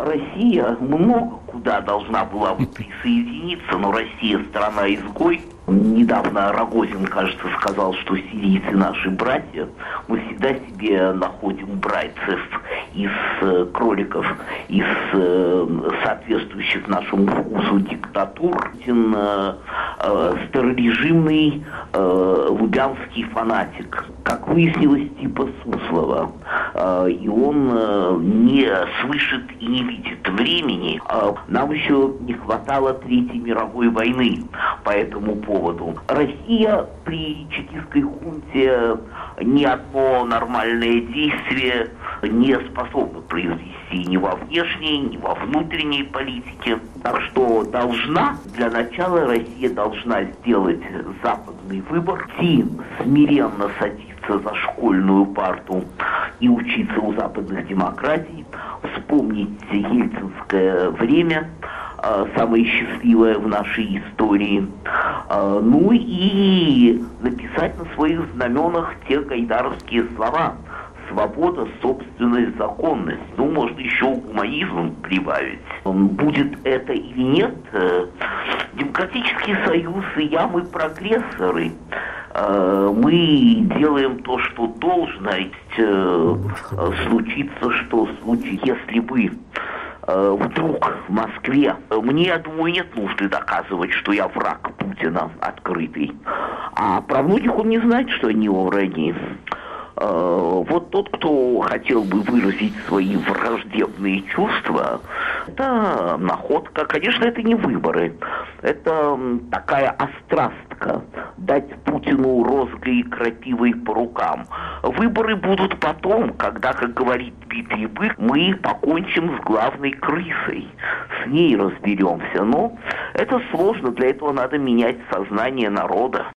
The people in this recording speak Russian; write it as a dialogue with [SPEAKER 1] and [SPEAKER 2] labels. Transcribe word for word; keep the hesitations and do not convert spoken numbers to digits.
[SPEAKER 1] Россия много куда должна была бы присоединиться, но Россия страна-изгой. Недавно Рогозин, кажется, сказал, что сирийцы наши братья. Мы всегда себе находим братьев из э, кроликов, из э, соответствующих нашему вкусу диктатур. Э, э, старорежимный э, лубянский фанатик, как выяснилось, типа Суслова. Э, и он э, не слышит и не видит времени. Э, нам еще не хватало Третьей мировой войны по этому поводу. Россия при чекистской хунте ни одно нормальное действие не способна произвести ни во внешней, ни во внутренней политике. Так что должна, для начала Россия должна сделать западный выбор, идти смиренно садиться за школьную парту и учиться у западных демократий, вспомнить ельцинское время, самое счастливое в нашей истории. Ну и написать на своих знаменах те гайдаровские слова: свобода, собственность, законность. Ну, можно еще гуманизм прибавить. Будет это или нет, Демократический союз и я, мы прогрессоры. Мы делаем то, что должно случиться, что случится, если бы вдруг в Москве, мне, я думаю, нет нужды доказывать, что я враг Путина открытый. А про многих он не знает, что они его враги. Вот тот, кто хотел бы выразить свои враждебные чувства, это находка. Конечно, это не выборы. Это такая острастка. Дать Путину розгой и крапивой по рукам. Выборы будут потом, когда, как говорит Дмитрий Бык, мы покончим с главной крысой. С ней разберемся. Но это сложно. Для этого надо менять сознание народа.